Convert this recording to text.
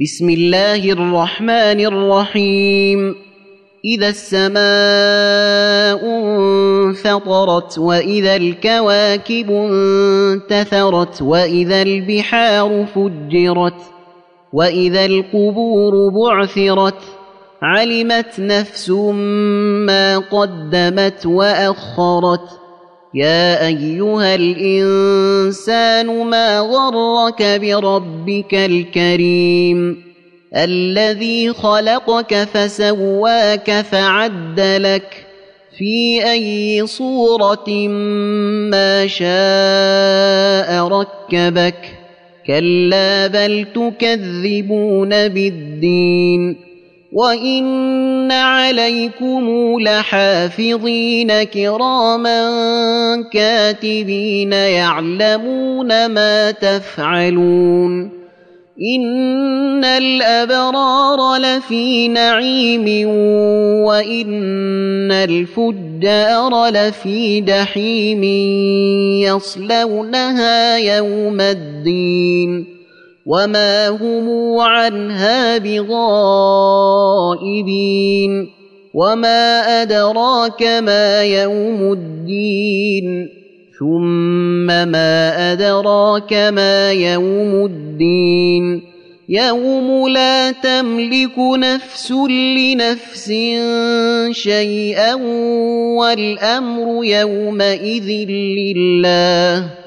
بسم الله الرحمن الرحيم. إذا السماء انفطرت وإذا الكواكب انتثرت وإذا البحار فجرت وإذا القبور بعثرت علمت نفس ما قدمت وأخرت. يا أيها الإنسان ما غرك بربك الكريم الذي خلقك فسواك فعدلك في أي صورة ما شاء ركبك. كلا بل تكذبون بالدين وإن عليكم لحافظين كراما كاتبين يعلمون ما تفعلون. إن الأبرار لفي نعيم وإن الفجار لفي جحيم يصلونها يوم الدين وما هم عنها بغائبين. وما أدراك ما يوم الدين ثم ما أدراك ما يوم الدين يوم لا تملك نفس لنفس شيئا والأمر يومئذ لله